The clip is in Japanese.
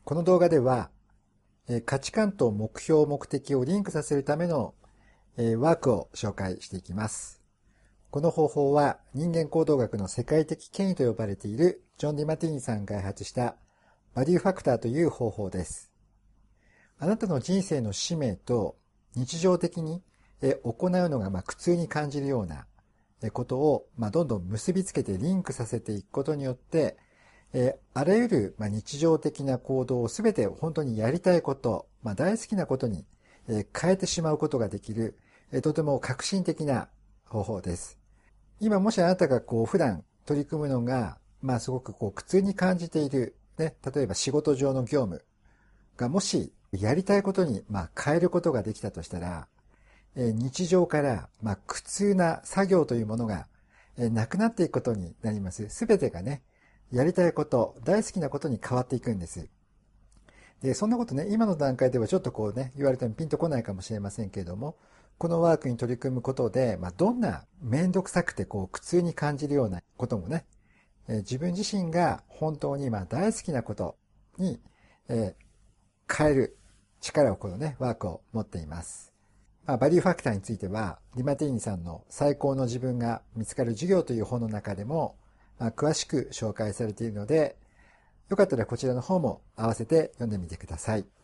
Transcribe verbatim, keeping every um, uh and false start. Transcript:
この動画では、価値観と目標、目的をリンクさせるためのワークを紹介していきます。この方法は人間行動学の世界的権威と呼ばれているジョン・ディマティーニさんが開発したバリューファクターという方法です。あなたの人生の使命と日常的に行うのが苦痛に感じるようなことをどんどん結びつけてリンクさせていくことによって、あらゆる日常的な行動をすべて本当にやりたいこと、大好きなことに変えてしまうことができる、とても革新的な方法です。今もしあなたがこう普段取り組むのが、まあすごくこう苦痛に感じている、ね、例えば仕事上の業務がもしやりたいことにまあ変えることができたとしたら、日常からまあ苦痛な作業というものがなくなっていくことになります。すべてがね、やりたいこと、大好きなことに変わっていくんです。で、そんなことね、今の段階ではちょっとこうね、言われてもピンとこないかもしれませんけれども、このワークに取り組むことで、まあ、どんなめんどくさくてこう苦痛に感じるようなこともね、えー、自分自身が本当にまあ大好きなことに、えー、変える力をこのね、ワークを持っています。まあ、バリューファクターについては、ディマティーニさんの最高の自分が見つかる授業という本の中でも、まあ、詳しく紹介されているので、よかったらこちらの方も合わせて読んでみてください。